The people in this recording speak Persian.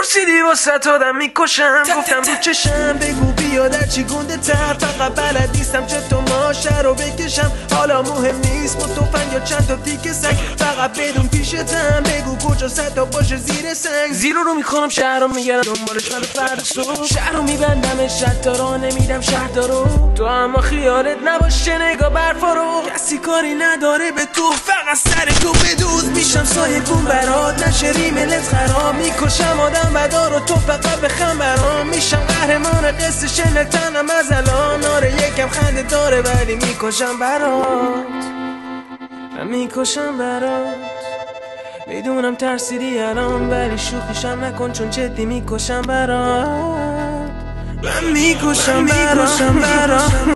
پرسیدی واسه آدم میکشم، گفتم رو چشم بگو بیا در چی گنده تر، فقط بلد نیستم چه تو ماشه رو بکشم. حالا مهم نیست با توفنگ یا چند تا تیکه سنگ، فقط بدون پیشتم بگو کجا ستا باشه زیر سنگ. زیرو رو میکنم شهر رو میگرم دنبالش من فرد صبح، شهر رو میبندم شتا رو نمیدم شهر رو. تو اما خیالت نباشه نگاه برفا رو، کسی کاری نداره به تو فقط سر تو بدوز. میشم سایه گون برات نشه ریملت خراب، میکشم آدم بدار و تو فقط بخم برام. میشم قهرمان قصه شنتنم از الان، آره یکم خنده داره ولی میکشم برات، من میکشم برات. میدونم ترسیدی الان ولی شوخیشم نکن چون جدی میکشم برات، من میکشم برات.